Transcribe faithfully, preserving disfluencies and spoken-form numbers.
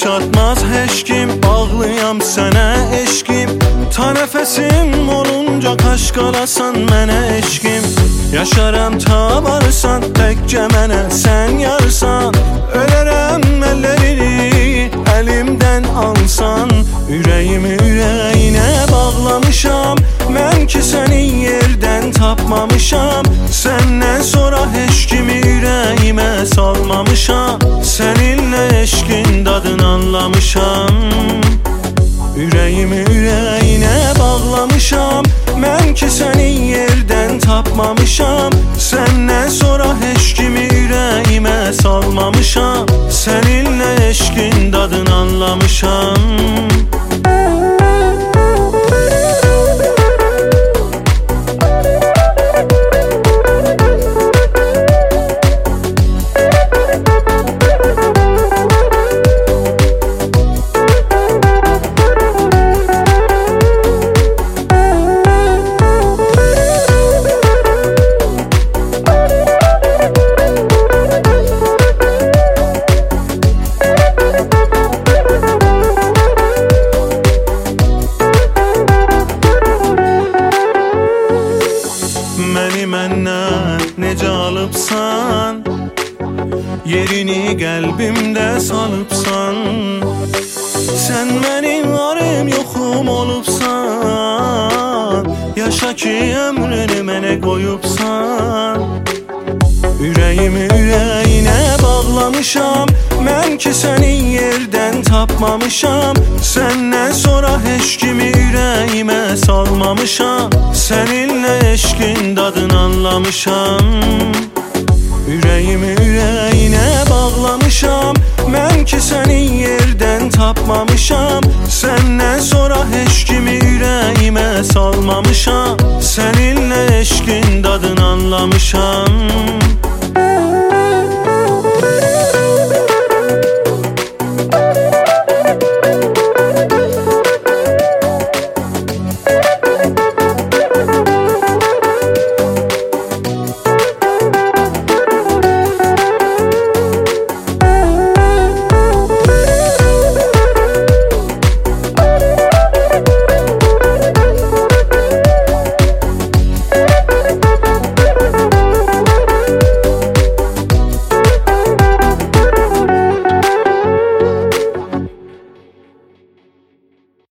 çatmaz heç kim, bağlıyam sənə eşkim. Ta nəfəsim olunca kaş qalasan mənə eşkim. Yaşaram ta varsan, təkcə mənə sən yarsan. Ölərəm əllərini əlimdən alsan. Ürəyimi ürəyinə bağlamışam mən ki səni yerdən tapmamışam. Səndən sonra heç kimi ürəyimə salmamışam. Səninlə eşkin dadını anlamışam. Ürəyimi ürəyinə bağlamışam mən ki səni yerdən tapmamışam. Səndən sonra heç kimi ürəyimə salmamışam. Səninlə eşkin dadını anlamışam. Məni məndən necə alıbsan, yerini qəlbimdə salıbsan. Sən mənim varım yoxum olubsan. Yaşa ki ömrünü mənə qoyubsan. Ürəyimi ürəyinə bağlamışam mən ki səni yerdən tapmamışam. Səndən sonra heç kimi ürəyimə salmamışam. Səninlə eşkin dadını anlamışam. Ürəyimi ürəyinə bağlamışam mən ki səni yerdən tapmamışam. Səndən sonra heç kimi ürəyimə salmamışam. Səninlə eşkin dadını anlamışam.